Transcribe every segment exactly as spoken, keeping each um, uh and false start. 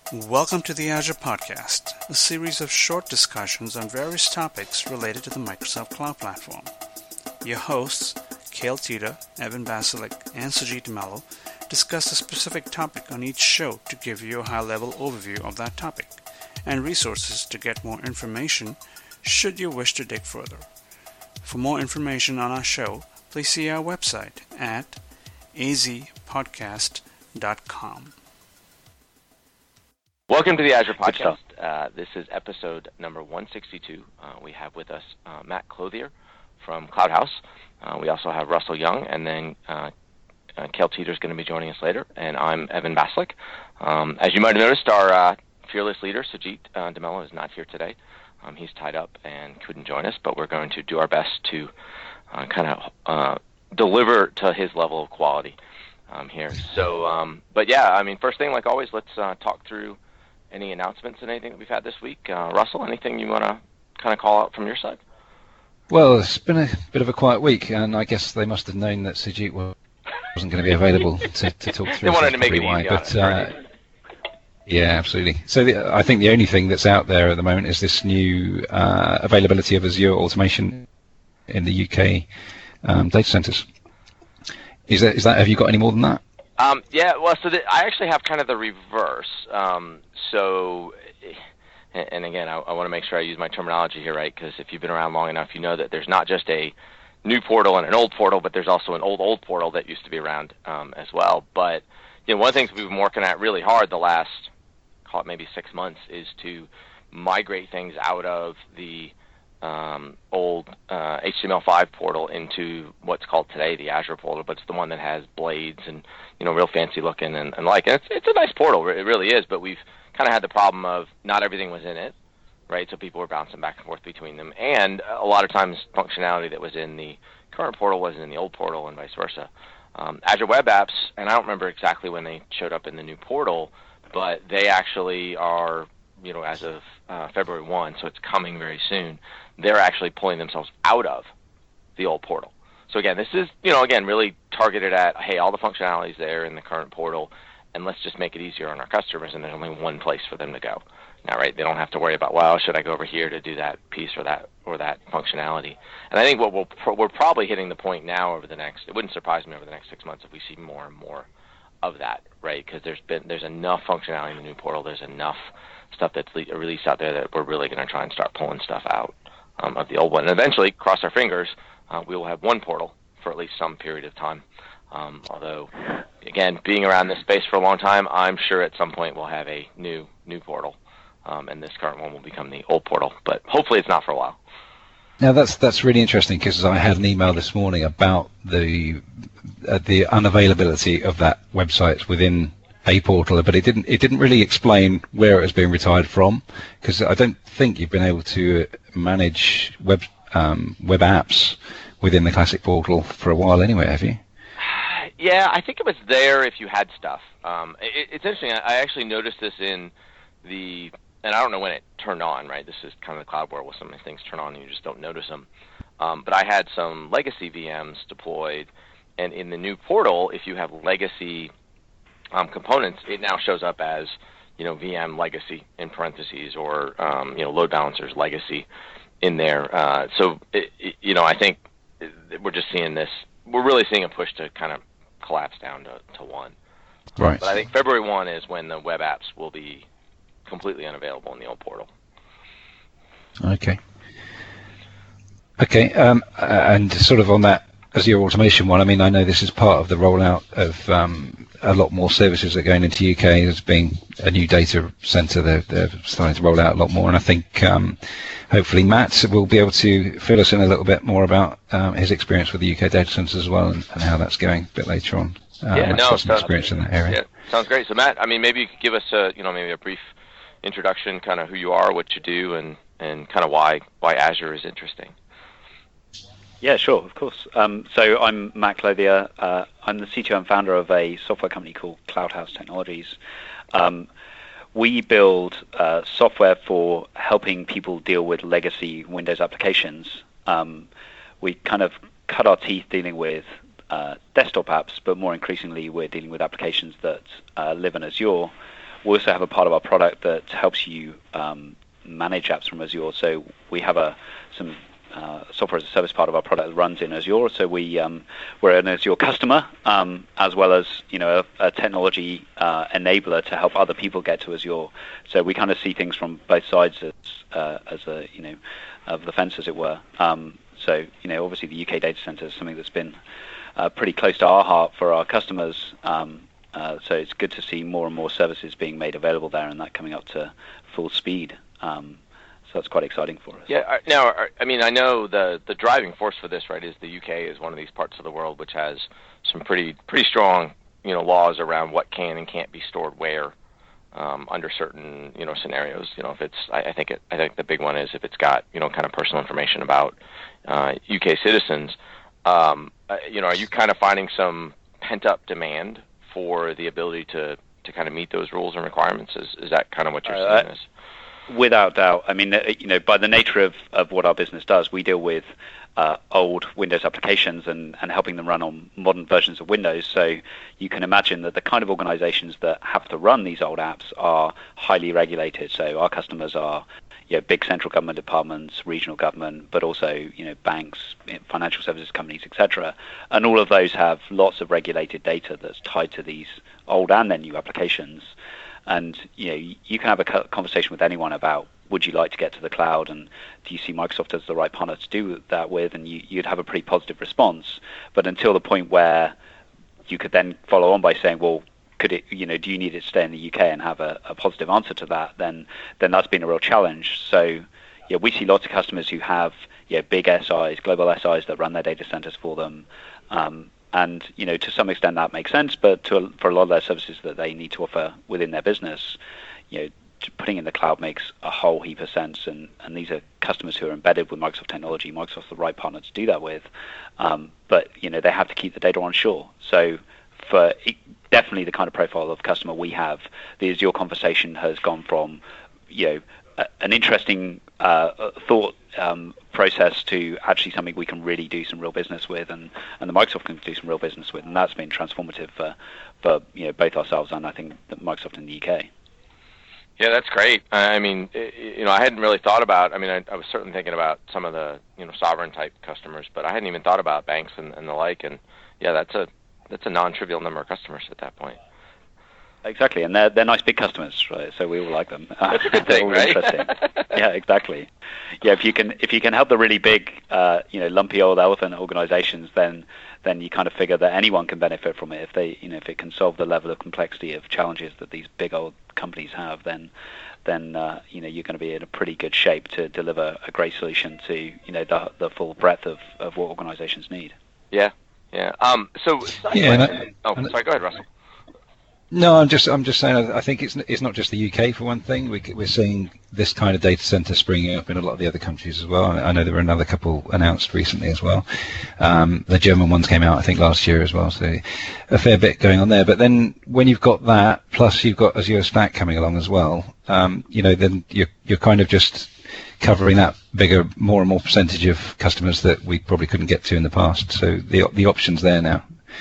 Welcome to the Azure Podcast, a series of short discussions on various topics related to the Microsoft Cloud Platform. Your hosts, Cale Teeter, Evan Basilic, and Sujit Mello, discuss a specific topic on each show to give you a high-level overview of that topic, and resources to get more information should you wish to dig further. For more information on our show, please see our website at a z podcast dot com. Welcome to the Azure Podcast. Uh, this is episode number one sixty-two. Uh, we have with us uh, Matt Clothier from CloudHouse. Uh, we also have Russell Young, and then uh, uh, Cale Teeter is going to be joining us later, and I'm Evan Basilic. Um, as you might have noticed, our uh, fearless leader, Sujit uh, DeMello, is not here today. Um, he's tied up and couldn't join us, but we're going to do our best to uh, kind of uh, deliver to his level of quality um, here. So, um, but yeah, I mean, first thing, like always, let's uh, talk through any announcements and anything that we've had this week. Uh, Russell, anything you want to kind of call out from your side? Well, it's been a bit of a quiet week, and I guess they must have known that Sujit wasn't going to be available to, to talk through. They wanted to make it why, easy but, on uh, yeah, absolutely. So the, I think the only thing that's out there at the moment is this new uh, availability of Azure automation in the U K um, data centers. Is that, is that? Have you got any more than that? Um, yeah, well, so the, I actually have kind of the reverse. Um, so, and, and again, I, I want to make sure I use my terminology here, right? Because if you've been around long enough, you know that there's not just a new portal and an old portal, but there's also an old, old portal that used to be around um, as well. But you know, one of the things we've been working at really hard the last, call it maybe six months, is to migrate things out of the um, old uh, H T M L five portal into what's called today the Azure portal, but it's the one that has blades and, you know, real fancy looking and, and like, and it's, it's a nice portal, it really is, but we've kind of had the problem of not everything was in it, right? So people were bouncing back and forth between them, and a lot of times functionality that was in the current portal wasn't in the old portal and vice versa. Um, Azure Web Apps, and I don't remember exactly when they showed up in the new portal, but they actually are, you know, as of uh, February first, so it's coming very soon, they're actually pulling themselves out of the old portal. So again, this is, you know, again, really targeted at, hey, all the functionalities there in the current portal, and let's just make it easier on our customers, and there's only one place for them to go. Now, right, they don't have to worry about, well, should I go over here to do that piece or that or that functionality? And I think what we'll pro- we're probably hitting the point now over the next, it wouldn't surprise me over the next six months if we see more and more of that, right? Because there's been there's enough functionality in the new portal, there's enough stuff that's le- released out there that we're really going to try and start pulling stuff out um, of the old one. And eventually, cross our fingers, uh, we will have one portal for at least some period of time. Um, although, again, being around this space for a long time, I'm sure at some point we'll have a new new portal, um, and this current one will become the old portal. But hopefully it's not for a while. Now that's that's really interesting, because I had an email this morning about the uh, the unavailability of that website within a portal, but it didn't it didn't really explain where it was being retired from, because I don't think you've been able to manage web um, web apps within the classic portal for a while anyway, have you? Yeah, I think it was there if you had stuff. Um, it, it's interesting. I, I actually noticed this in the, and I don't know when it turned on, right? This is kind of the cloud world where some of these things turn on and you just don't notice them. Um, but I had some legacy V Ms deployed, and in the new portal, if you have legacy um, components, it now shows up as, you know, V M legacy in parentheses, or um, you know, load balancers legacy in there. Uh, so it, it, you know, I think we're just seeing this. We're really seeing a push to kind of collapse down to, to one. Right. Um, but I think February first is when the web apps will be completely unavailable in the old portal. Okay. Okay, um, and sort of on that Azure automation one, I mean, I know this is part of the rollout of um, a lot more services that are going into U K. There's being a new data center, they're, they're starting to roll out a lot more, and I think um, hopefully Matt will be able to fill us in a little bit more about um, his experience with the U K data centers as well, and, and how that's going a bit later on. Uh, yeah, Matt's no, got some sounds, experience in that area. Yeah, sounds great. So Matt, I mean, maybe you could give us a, you know, maybe a brief introduction, kind of who you are, what you do, and, and kind of why why Azure is interesting. Yeah, sure, of course. Um, so I'm Matt Clothier. Uh, I'm the C T O and founder of a software company called CloudHouse Technologies. Um, we build uh, software for helping people deal with legacy Windows applications. Um, we kind of cut our teeth dealing with uh, desktop apps, but more increasingly we're dealing with applications that uh, live in Azure, we also have a part of our product that helps you um, manage apps from Azure. So we have a some uh, software as a service part of our product that runs in Azure. So we um, we're an Azure customer um, as well as you know a, a technology uh, enabler to help other people get to Azure. So we kind of see things from both sides as uh, as a you know of the fence, as it were. Um, so you know obviously the U K data center is something that's been uh, pretty close to our heart for our customers. Um, uh, so it's good to see more and more services being made available there, and that coming up to full speed. Um, so that's quite exciting for us. Yeah. Now, I mean, I know the the driving force for this, right, is the U K is one of these parts of the world which has some pretty pretty strong, you know, laws around what can and can't be stored where um, under certain, you know, scenarios. You know, if it's, I, I think it, I think the big one is if it's got, you know, kind of personal information about uh, U K citizens. Um, uh, you know, are you kind of finding some pent up demand for the ability to to kind of meet those rules and requirements? Is is that kind of what you're uh, seeing? Is Without doubt. I mean, you know, by the nature of, of what our business does, we deal with uh, old Windows applications and, and helping them run on modern versions of Windows. So you can imagine that the kind of organizations that have to run these old apps are highly regulated. So our customers are you know, big central government departments, regional government, but also you know banks, financial services companies, et cetera. And all of those have lots of regulated data that's tied to these old and then new applications. And you know, you can have a conversation with anyone about would you like to get to the cloud, and do you see Microsoft as the right partner to do that with, and you, you'd have a pretty positive response. But until the point where you could then follow on by saying, well, could it, you know, do you need it to stay in the U K and have a, a positive answer to that? Then, then that's been a real challenge. So, yeah, we see lots of customers who have, yeah, big S Is, global S Is that run their data centers for them. Um, And, you know, to some extent that makes sense, but to, for a lot of their services that they need to offer within their business, you know, putting in the cloud makes a whole heap of sense. And, and these are customers who are embedded with Microsoft technology. Microsoft's the right partner to do that with. Um, but, you know, they have to keep the data on shore. So for definitely the kind of profile of customer we have, the Azure conversation has gone from, you know, a, an interesting uh, thought um, process to actually something we can really do some real business with, and, and the Microsoft can do some real business with, and that's been transformative for, for you know both ourselves and I think Microsoft in the U K. Yeah, that's great. I mean, you know, I hadn't really thought about. I mean, I, I was certainly thinking about some of the you know sovereign type customers, but I hadn't even thought about banks and, and the like. And yeah, that's a that's a non-trivial number of customers at that point. Exactly, and they're they're nice big customers, right? So we all like them. That's a good thing, right? Interesting. Yeah, exactly. Yeah, if you can if you can help the really big, uh, you know, lumpy old elephant organizations, then then you kind of figure that anyone can benefit from it. If they, you know, if it can solve the level of complexity of challenges that these big old companies have, then then uh, you know you're going to be in a pretty good shape to deliver a great solution to you know the the full breadth of, of what organizations need. Yeah, yeah. Um. So yeah. And I, oh, sorry. Go ahead, Russell. No, I'm just I'm just saying. I think it's it's not just the U K for one thing. We, we're seeing this kind of data center springing up in a lot of the other countries as well. I know there were another couple announced recently as well. Um, the German ones came out I think last year as well. So a fair bit going on there. But then when you've got that, plus you've got Azure Stack coming along as well, um, you know, then you're you're kind of just covering that bigger, more and more percentage of customers that we probably couldn't get to in the past. So the the options there now.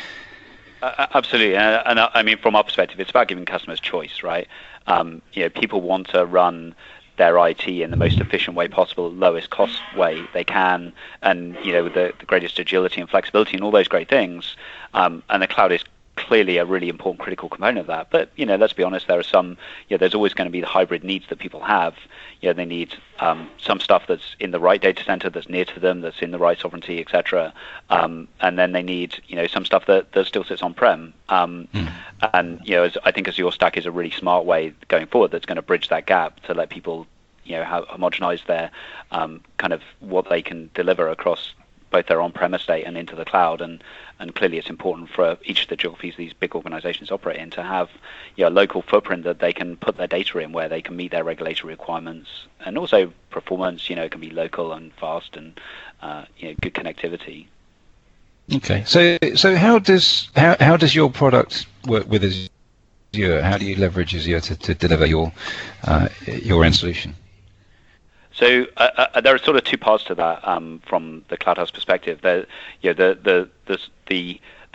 Uh, absolutely, and, and uh, I mean, from our perspective, it's about giving customers choice, right? Um, you know, people want to run their I T in the most efficient way possible, lowest cost way they can, and you know, with the, the greatest agility and flexibility and all those great things. Um, and the cloud is clearly a really important, critical component of that. But you know, let's be honest, there are some. You know, there's always going to be the hybrid needs that people have. You know, they need um, some stuff that's in the right data center, that's near to them, that's in the right sovereignty, et cetera. Um, and then they need, you know, some stuff that, that still sits on-prem. Um, mm. And you know, as, I think Azure Stack is a really smart way going forward that's going to bridge that gap to let people, you know, homogenize their um, kind of what they can deliver across both their on-prem estate and into the cloud, and, and clearly it's important for each of the geographies these big organizations operate in to have you know, a local footprint that they can put their data in where they can meet their regulatory requirements, and also performance, you know, can be local and fast and uh, you know, good connectivity. Okay, so so how does how, how does your product work with Azure? How do you leverage Azure to, to deliver your uh, your end solution? So uh, uh, there are sort of two parts to that um, from the CloudHouse perspective. The, you know, the, the, the, the,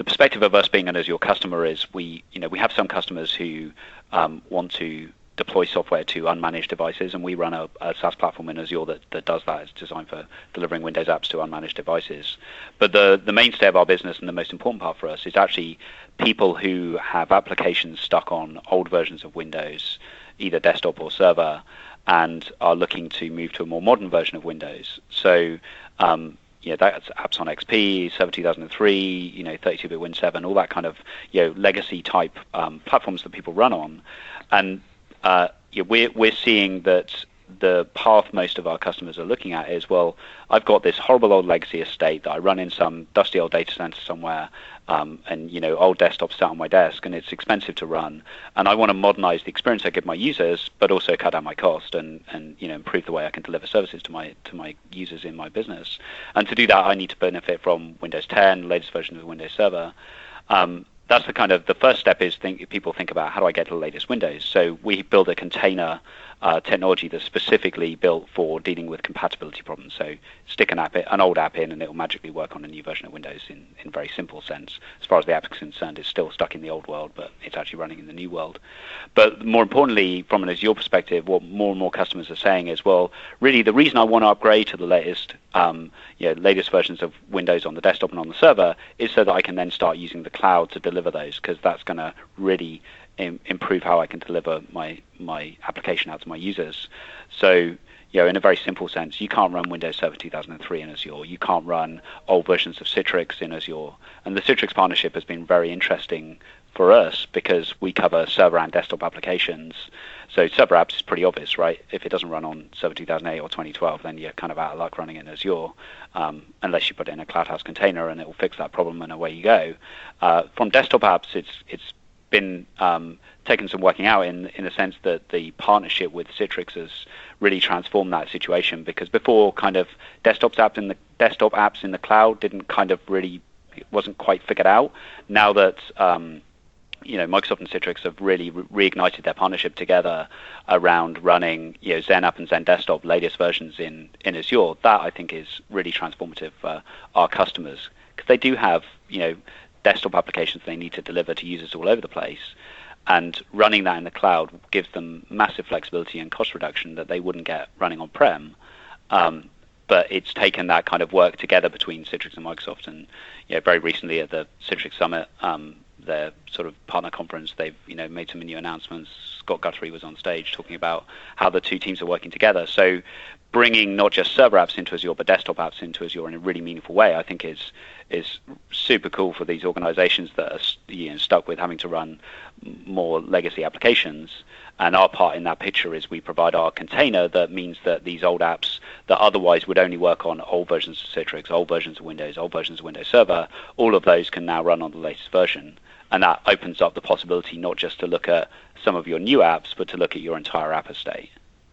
the perspective of us being an Azure customer is we, you know, we have some customers who um, want to deploy software to unmanaged devices, and we run a, a SaaS platform in Azure that, that does that. It's designed for delivering Windows apps to unmanaged devices. But the, the mainstay of our business and the most important part for us is actually people who have applications stuck on old versions of Windows, either desktop or server, and are looking to move to a more modern version of Windows. So um, yeah, that's apps on X P, Server two thousand three, you know, thirty-two bit Win seven, all that kind of, you know, legacy type um, platforms that people run on. And uh, yeah, we're we're seeing that the path most of our customers are looking at is, well, I've got this horrible old legacy estate that I run in some dusty old data center somewhere, um, and you know, old desktops sat on my desk, and it's expensive to run, and I want to modernize the experience I give my users, but also cut down my cost and and you know, improve the way I can deliver services to my to my users in my business. And to do that, I need to benefit from Windows ten, latest version of Windows Server. Um, That's the kind of the first step is think people think about, how do I get to the latest Windows? So we build a container uh, technology that's specifically built for dealing with compatibility problems. So stick an app, in, an old app in, and it will magically work on a new version of Windows in in a very simple sense. As far as the app is concerned, it's still stuck in the old world, but it's actually running in the new world. But more importantly, from an Azure perspective, what more and more customers are saying is, well, really the reason I want to upgrade to the latest, um, you know, latest versions of Windows on the desktop and on the server is so that I can then start using the cloud to deliver those, because that's going to really im- improve how I can deliver my my application out to my users. So, you know, in a very simple sense, you can't run Windows Server two thousand three in Azure. You can't run old versions of Citrix in Azure. And the Citrix partnership has been very interesting for us because we cover server and desktop applications. So server apps is pretty obvious, right? If it doesn't run on Server two thousand eight or twenty twelve, then you're kind of out of luck running in Azure, um, unless you put it in a CloudHouse container and it will fix that problem and away you go. Uh, from desktop apps, it's it's been um, taken some working out in in the sense that the partnership with Citrix has really transformed that situation, because before, kind of desktop apps in the desktop apps in the cloud didn't kind of really, it wasn't quite figured out. Now that um, you know, Microsoft and Citrix have really re- reignited their partnership together around running, you know, Zen App and Zen Desktop latest versions in, in Azure. That, I think, is really transformative for our customers, because they do have, you know, desktop applications they need to deliver to users all over the place, and running that in the cloud gives them massive flexibility and cost reduction that they wouldn't get running on-prem. Um, but it's taken that kind of work together between Citrix and Microsoft, and you know, very recently at the Citrix Summit, um, their sort of partner conference, they've you know made some new announcements. Scott Guthrie was on stage talking about how the two teams are working together. So bringing not just server apps into Azure, but desktop apps into Azure in a really meaningful way, I think is is super cool for these organizations that are you know, stuck with having to run more legacy applications. And our part in that picture is we provide our container that means that these old apps that otherwise would only work on old versions of Citrix, old versions of Windows, old versions of Windows Server, all of those can now run on the latest version. And that opens up the possibility not just to look at some of your new apps, but to look at your entire app estate.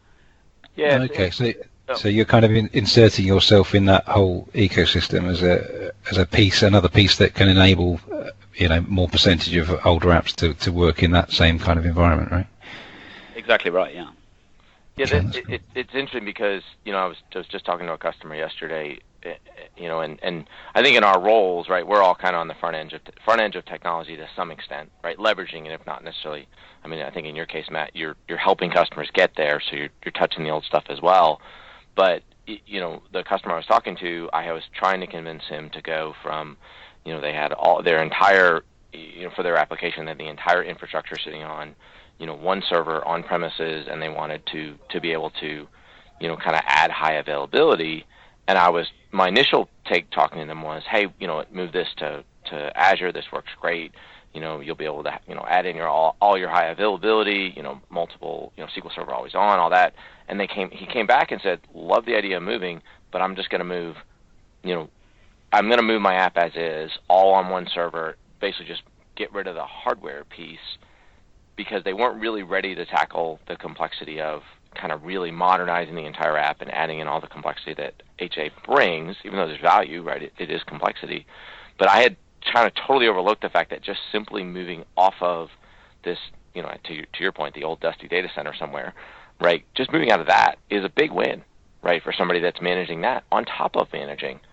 Yeah. Okay, so so you're kind of in, inserting yourself in that whole ecosystem as a as a piece, another piece that can enable uh, you know more percentage of older apps to, to work in that same kind of environment, right? Exactly right. Yeah. Yeah, that, it, it, it's interesting because you know I was, I was just talking to a customer yesterday, you know, and, and I think in our roles, right, we're all kind of on the front end of front end of technology to some extent, right, leveraging it, if not necessarily. I mean, I think in your case, Matt, you're you're helping customers get there, so you're you're touching the old stuff as well. But you know, the customer I was talking to, I was trying to convince him to go from, you know, they had all their entire, you know, for their application, they had the entire infrastructure sitting on, you know, one server on premises, and they wanted to to be able to, you know, kind of add high availability. And I was, my initial take talking to them was, hey, you know, move this to, to Azure. This works great. You know, you'll be able to, you know, add in your all, all your high availability, you know, multiple, you know, S Q L Server always on, all that. And they came, he came back and said, love the idea of moving, but I'm just going to move, you know, I'm going to move my app as is, all on one server, basically just get rid of the hardware piece, because they weren't really ready to tackle the complexity of kind of really modernizing the entire app and adding in all the complexity that H A brings, even though there's value, right? It, it is complexity. But I had kind of totally overlooked the fact that just simply moving off of this, you know, to, to your point, the old dusty data center somewhere, right? Just moving out of that is a big win, right, for somebody that's managing that on top of managing,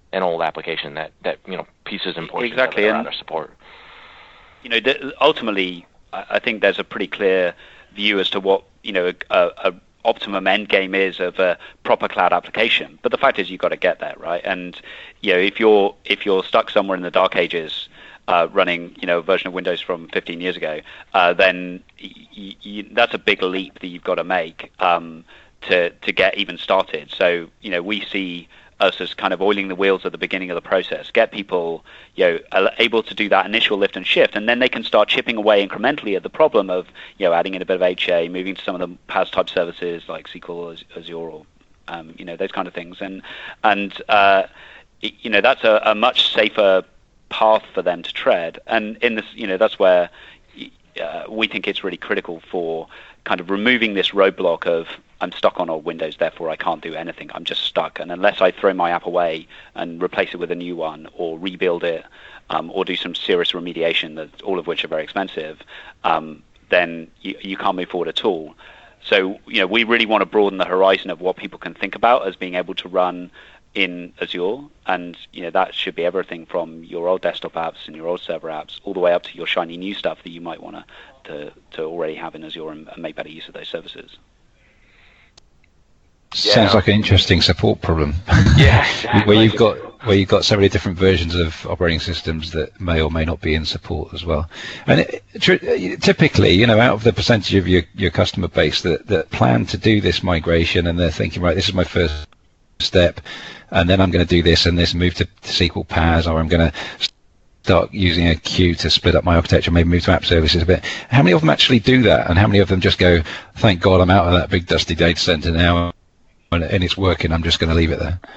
an old application that, that you know pieces and portions exactly. of it are and, out of support. You know, th- ultimately, I think there's a pretty clear view as to what you know a, a optimum end game is of a proper cloud application. But the fact is, you've got to get there, right? And you know, if you're if you're stuck somewhere in the dark ages, uh, running you know a version of Windows from fifteen years ago, uh, then y- y- that's a big leap that you've got to make um, to to get even started. So you know, we see us as kind of oiling the wheels at the beginning of the process, get people, you know, able to do that initial lift and shift, and then they can start chipping away incrementally at the problem of, you know, adding in a bit of H A, moving to some of the PaaS type services like S Q L, Azure, or, um, you know, those kind of things, and and uh, you know, that's a, a much safer path for them to tread, and in this, you know, that's where uh, we think it's really critical for kind of removing this roadblock of I'm stuck on old Windows, therefore I can't do anything. I'm just stuck. And unless I throw my app away and replace it with a new one or rebuild it um, or do some serious remediation, that all of which are very expensive, um, then you, you can't move forward at all. So, you know, we really want to broaden the horizon of what people can think about as being able to run in Azure. And, you know, that should be everything from your old desktop apps and your old server apps all the way up to your shiny new stuff that you might want to, to already have in Azure and, and make better use of those services. Yeah. Sounds like an interesting support problem. Yeah, exactly. where you've got where you've got so many different versions of operating systems that may or may not be in support as well. And it, typically, you know, out of the percentage of your, your customer base that, that plan to do this migration and they're thinking, right, this is my first step, and then I'm going to do this and this, move to S Q L PaaS, or I'm going to start using a queue to split up my architecture, maybe move to app services a bit. How many of them actually do that, and how many of them just go, thank God I'm out of that big dusty data center now, and it's working, I'm just going to leave it there?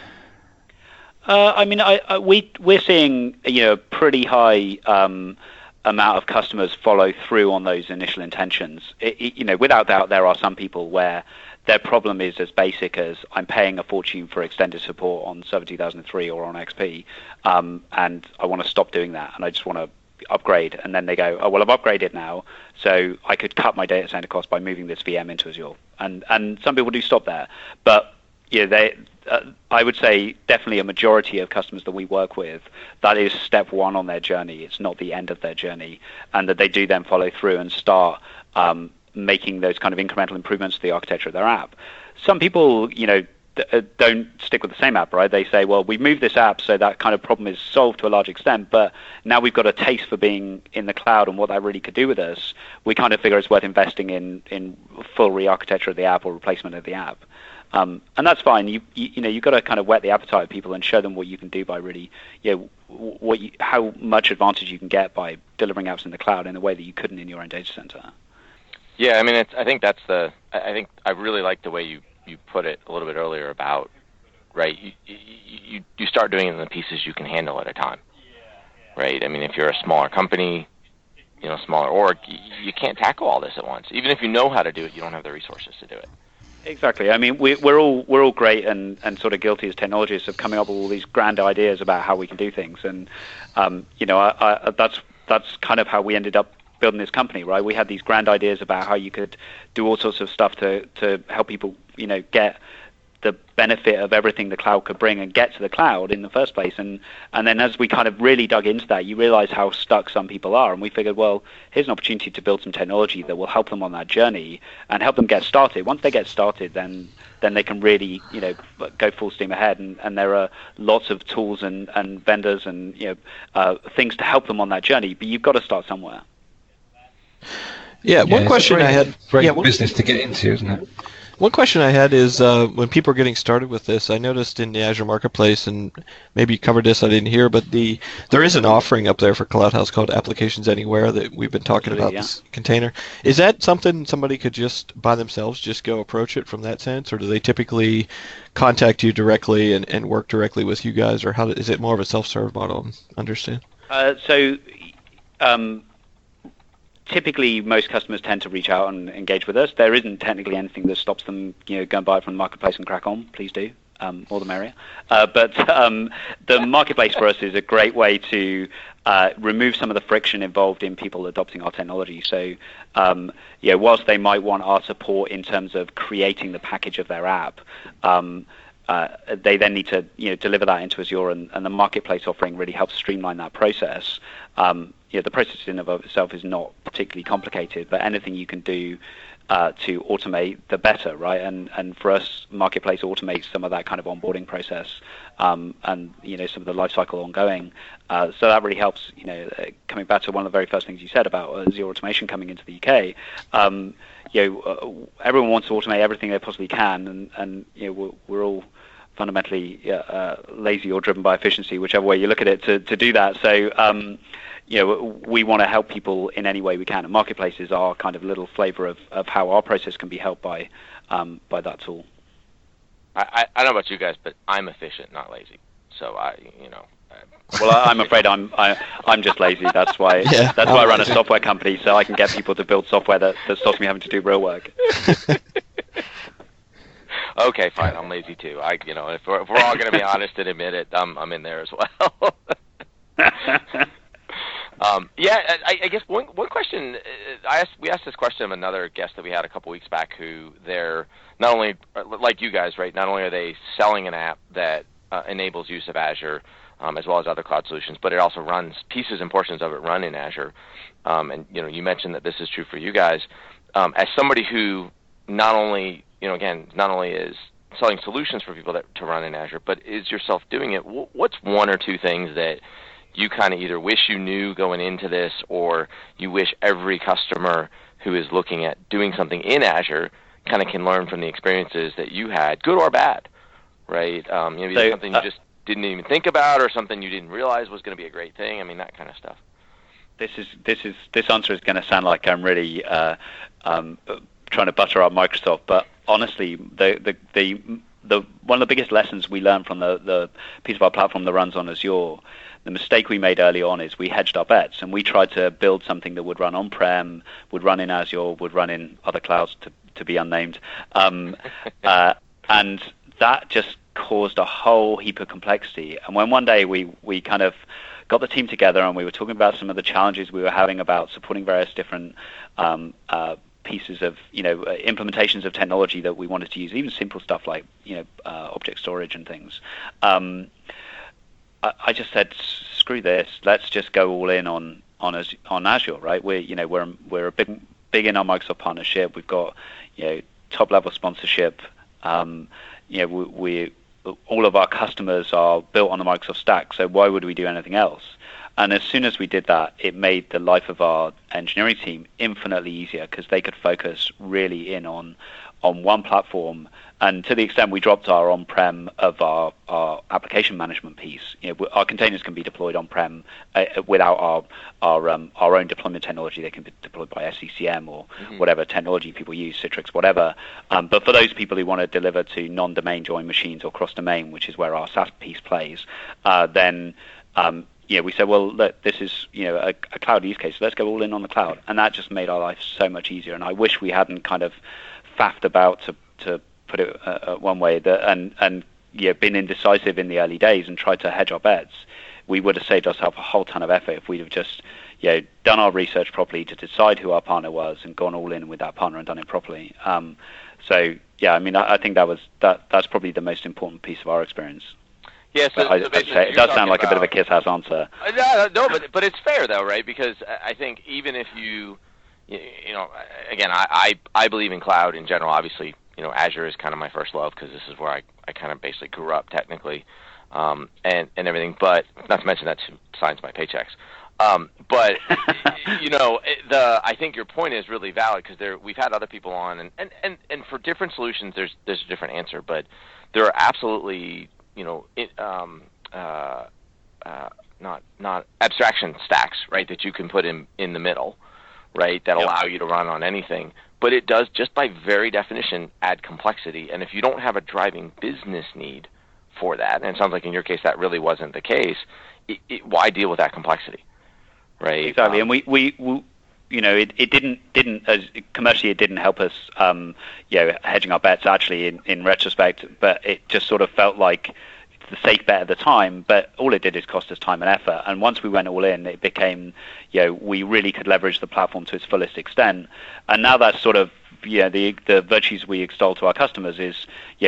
Uh, I mean, I, I, we, we're seeing, you know, a pretty high um, amount of customers follow through on those initial intentions. It, it, you know, without doubt, there are some people where their problem is as basic as I'm paying a fortune for extended support on Server two thousand three or on X P, um, and I want to stop doing that, and I just want to upgrade. And then they go, oh, well, I've upgraded now, so I could cut my data center cost by moving this V M into Azure. And and some people do stop there, but you know, they, uh, I would say definitely a majority of customers that we work with, that is step one on their journey. It's not the end of their journey, and that they do then follow through and start um, making those kind of incremental improvements to the architecture of their app. Some people, you know, d- don't stick with the same app, right? They say, well, we've moved this app, so that kind of problem is solved to a large extent, but now we've got a taste for being in the cloud and what that really could do with us. We kind of figure it's worth investing in, in full re-architecture of the app or replacement of the app. Um, and that's fine. You, you, you know, you've got to kind of whet the appetite of people and show them what you can do by really, you know, what you, how much advantage you can get by delivering apps in the cloud in a way that you couldn't in your own data center. Yeah, I mean, it's, I think that's the. I think I really like the way you, you put it a little bit earlier about, right? You, you you start doing it in the pieces you can handle at a time, right? I mean, if you're a smaller company, you know, smaller org, you, you can't tackle all this at once. Even if you know how to do it, you don't have the resources to do it. Exactly. I mean, we, we're all we're all great and, and sort of guilty as technologists of coming up with all these grand ideas about how we can do things, and um, you know, I, I, that's that's kind of how we ended up building this company, right? We had these grand ideas about how you could do all sorts of stuff to to help people, you know, get the benefit of everything the cloud could bring and get to the cloud in the first place. And and then as we kind of really dug into that, you realize how stuck some people are. And we figured, well, here's an opportunity to build some technology that will help them on that journey and help them get started. Once they get started, then then they can really, you know, go full steam ahead. And, and there are lots of tools and, and vendors and, you know, uh, things to help them on that journey. But you've got to start somewhere. Yeah, one yeah, question great, I had. Great yeah, one, business to get into, isn't it? One question I had is uh, when people are getting started with this, I noticed in the Azure Marketplace, and maybe you covered this, I didn't hear, but the there is an offering up there for CloudHouse called Applications Anywhere that we've been talking about, yeah. This container. Is that something somebody could just, by themselves, just go approach it from that sense, or do they typically contact you directly and, and work directly with you guys, or how is it more of a self-serve model? Understand? Uh, so... Um, Typically, most customers tend to reach out and engage with us. There isn't technically anything that stops them, you know, going buy it from the marketplace and crack on. Please do, um, more the merrier. Uh, but um, the marketplace for us is a great way to uh, remove some of the friction involved in people adopting our technology. So, um, you know, whilst they might want our support in terms of creating the package of their app, um, uh, they then need to you know deliver that into Azure, and, and the marketplace offering really helps streamline that process. Um, you know, the process in and of itself is not particularly complicated, but anything you can do uh, to automate, the better, right? And and for us, marketplace automates some of that kind of onboarding process, um, and you know some of the lifecycle ongoing. Uh, so that really helps. You know, uh, coming back to one of the very first things you said about Azure automation coming into the U K. Um, you know, uh, everyone wants to automate everything they possibly can, and and you know we're, we're all fundamentally uh, lazy or driven by efficiency, whichever way you look at it, to to do that. So. Um, You know, we want to help people in any way we can, and marketplaces are kind of a little flavor of, of how our process can be helped by um, by that tool. I, I I don't know about you guys, but I'm efficient, not lazy. So I, you know. Well, I'm afraid I'm I, I'm just lazy. That's why Yeah, that's why I run a software company, so I can get people to build software that, that stops me having to do real work. Okay, fine. I'm lazy too. I, you know, if we're, if we're all going to be honest and admit it, I'm I'm in there as well. Um, yeah, I, I guess one one question I asked, we asked this question of another guest that we had a couple weeks back, who they're not only like you guys, right? Not only are they selling an app that uh, enables use of Azure um, as well as other cloud solutions, but it also runs pieces and portions of it run in Azure. Um, and you know, you mentioned that this is true for you guys. Um, as somebody who not only you know again not only is selling solutions for people that to run in Azure, but is yourself doing it, what's one or two things that you kind of either wish you knew going into this, or you wish every customer who is looking at doing something in Azure kind of can learn from the experiences that you had, good or bad, right? Um, maybe so, something you uh, just didn't even think about, or something you didn't realize was going to be a great thing. I mean, that kind of stuff. This is this is this answer is going to sound like I'm really uh, um, trying to butter up Microsoft, but honestly, the the the the one of the biggest lessons we learned from the the piece of our platform that runs on Azure. The mistake we made early on is we hedged our bets, and we tried to build something that would run on-prem, would run in Azure, would run in other clouds to, to be unnamed. Um, uh, and that just caused a whole heap of complexity. And when one day we, we kind of got the team together and we were talking about some of the challenges we were having about supporting various different um, uh, pieces of, you know, uh, implementations of technology that we wanted to use, even simple stuff like, you know, uh, object storage and things. Um, I just said, screw this. Let's just go all in on on on Azure, right? We're you know we're we're a big big in our Microsoft partnership. We've got you know top level sponsorship. Um, you know we, we all of our customers are built on the Microsoft stack. So why would we do anything else? And as soon as we did that, it made the life of our engineering team infinitely easier, because they could focus really in on on one platform. And to the extent we dropped our on-prem of our, our application management piece, you know, our containers can be deployed on-prem uh, without our our um, our own deployment technology. They can be deployed by S C C M or mm-hmm. whatever technology people use, Citrix, whatever. Um, but for those people who want to deliver to non-domain join machines or cross-domain, which is where our SaaS piece plays, uh, then um, yeah, we said, well, look, this is you know a, a cloud use case. So let's go all in on the cloud, and that just made our life so much easier. And I wish we hadn't kind of faffed about to to put it uh, one way, that and and yeah, been indecisive in the early days and tried to hedge our bets. We would have saved ourselves a whole ton of effort if we'd have just you know done our research properly to decide who our partner was and gone all in with that partner and done it properly. Um, so yeah, I mean, I, I think that was that that's probably the most important piece of our experience. Yeah, so, I, so I'd say it does sound like about, a bit of a kiss ass answer. Uh, no, no, but but it's fair though, right? Because I think even if you you know, again, I, I I believe in cloud in general. Obviously, you know, Azure is kind of my first love, because this is where I, I kind of basically grew up technically, um, and and everything. But not to mention that signs my paychecks. Um, but you know, the I think your point is really valid, because there we've had other people on, and, and, and, and for different solutions, there's there's a different answer. But there are absolutely you know it, um, uh, uh, not not abstraction stacks, right, that you can put in in the middle, right, that yep. allow you to run on anything. But it does, just by very definition, add complexity. And if you don't have a driving business need for that, and it sounds like in your case that really wasn't the case, it, it, why deal with that complexity, right? Exactly. Um, and we, we, we, you know, it, it didn't, didn't as commercially, it didn't help us, um, you know, hedging our bets actually in, in retrospect, but it just sort of felt like the safe bet at the time, but all it did is cost us time and effort. And once we went all in, it became, you know, we really could leverage the platform to its fullest extent. And now that's sort of, you know, the the virtues we extol to our customers is, you know,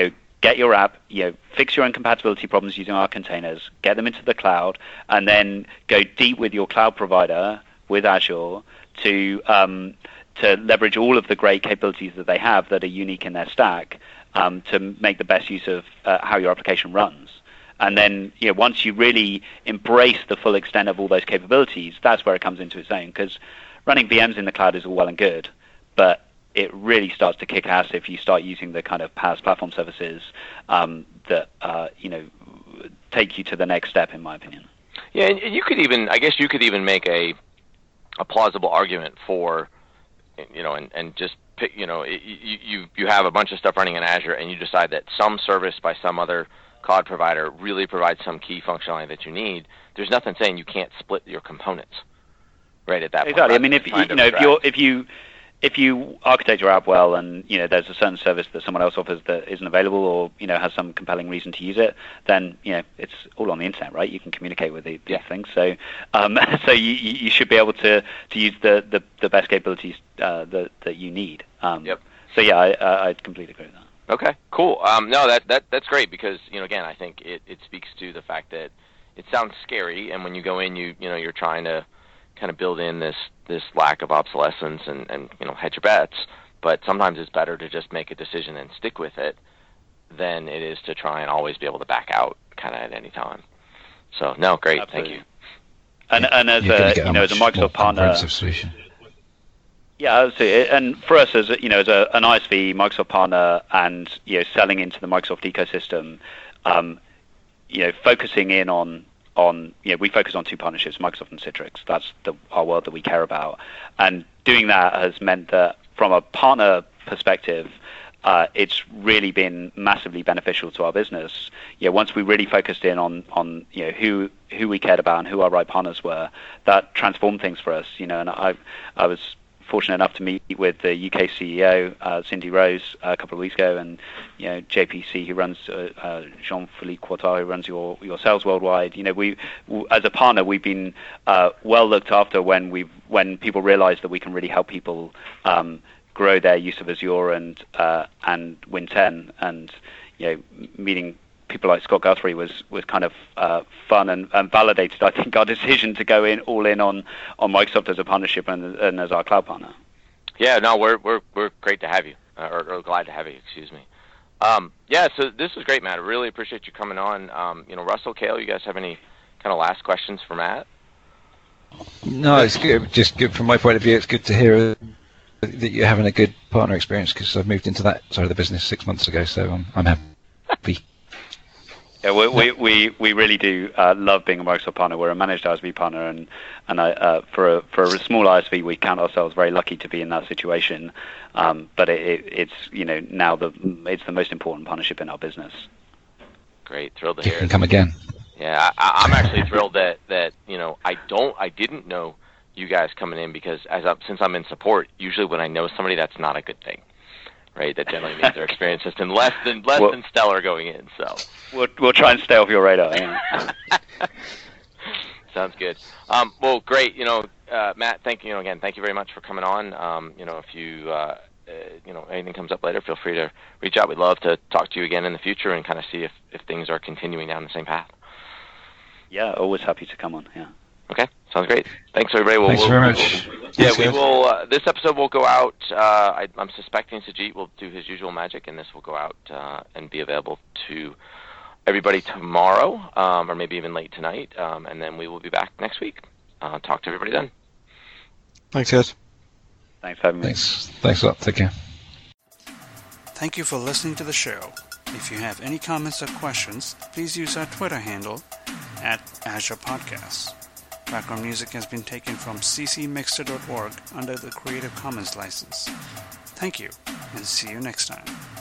get your app, you know, fix your own compatibility problems using our containers, get them into the cloud, and then go deep with your cloud provider with Azure to um, to leverage all of the great capabilities that they have that are unique in their stack um, to make the best use of uh, how your application runs. And then, you know, once you really embrace the full extent of all those capabilities, that's where it comes into its own. Because running V Ms in the cloud is all well and good, but it really starts to kick ass if you start using the kind of PaaS platform services um, that uh, you know take you to the next step, in my opinion. Yeah, and you could even, I guess, you could even make a a plausible argument for, you know, and, and just pick, you know, you, you you have a bunch of stuff running in Azure, and you decide that some service by some other cloud provider really provides some key functionality that you need. There's nothing saying you can't split your components, right at that point. Exactly. I mean, if you know, if you're if you if you architect your app well, and you know there's a certain service that someone else offers that isn't available, or you know has some compelling reason to use it, then you know it's all on the internet, right? You can communicate with these yeah. things. So, um, so you you should be able to to use the the, the best capabilities uh, that that you need. Um, yep. So yeah, I I completely agree with that. Okay, cool. Um, no, that, that that's great because, you know, again, I think it, it speaks to the fact that it sounds scary, and when you go in, you you know, you're trying to kind of build in this, this lack of obsolescence and, and, you know, hedge your bets, but sometimes it's better to just make a decision and stick with it than it is to try and always be able to back out kind of at any time. So, no, great, Absolutely. Thank you. And, and as a, you know, as a Microsoft partner... Solution. Yeah, absolutely. And for us, as you know, as a, an I S V, Microsoft partner, and you know, selling into the Microsoft ecosystem, um, you know, focusing in on on you know, we focus on two partnerships, Microsoft and Citrix. That's the, our world that we care about, and doing that has meant that from a partner perspective, uh, it's really been massively beneficial to our business. You know, once we really focused in on on you know who who we cared about and who our right partners were, that transformed things for us. You know, and I I was fortunate enough to meet with the U K C E O, uh, Cindy Rose, uh, a couple of weeks ago, and you know J P C, who runs uh, uh, Jean-Philippe Courtois, who runs your your sales worldwide. You know, we w- as a partner, we've been uh, well looked after when we when people realise that we can really help people um, grow their use of Azure and uh, and Win ten, and you know meeting people like Scott Guthrie was was kind of uh, fun and, and validated, I think, our decision to go in all in on, on Microsoft as a partnership and, and as our cloud partner. Yeah, no, we're we're we're great to have you, uh, or, or glad to have you. Excuse me. Um, yeah, so this was great, Matt. I really appreciate you coming on. Um, you know, Russell, Cale, you guys have any kind of last questions for Matt? No, it's good. Just good from my point of view. It's good to hear that you're having a good partner experience because I've moved into that side of the business six months ago, so I'm I'm happy. Yeah, we we we, we really do uh, love being a Microsoft partner. We're a managed I S V partner, and and I, uh, for a for a small I S V, we count ourselves very lucky to be in that situation. Um, but it, it, it's you know now the it's the most important partnership in our business. Great, thrilled to You hear. can it. come again. Yeah, I, I'm actually thrilled that that you know I don't I didn't know you guys coming in because as I, since I'm in support, usually when I know somebody, that's not a good thing. Right, that generally means their experience has been less than less well, than stellar going in. So we'll we'll try and stay off your radar. Yeah. Sounds good. Um, well, great. You know, uh, Matt, thank you. You know, again, thank you very much for coming on. Um, you know, if you uh, uh, you know anything comes up later, feel free to reach out. We'd love to talk to you again in the future and kind of see if, if things are continuing down the same path. Yeah, always happy to come on. Yeah. Okay, sounds great. Thanks, everybody. We'll, Thanks we'll, very we'll, much. We'll, yeah, we will. Uh, this episode will go out. Uh, I, I'm suspecting Sajid will do his usual magic, and this will go out uh, and be available to everybody tomorrow, um, or maybe even late tonight. Um, and then we will be back next week. Uh, talk to everybody then. Thanks, guys. Thanks for having me. Thanks. Thanks a lot. Take care. Thank you for listening to the show. If you have any comments or questions, please use our Twitter handle at Azure Podcasts. Background music has been taken from c c mixter dot org under the Creative Commons license. Thank you, and see you next time.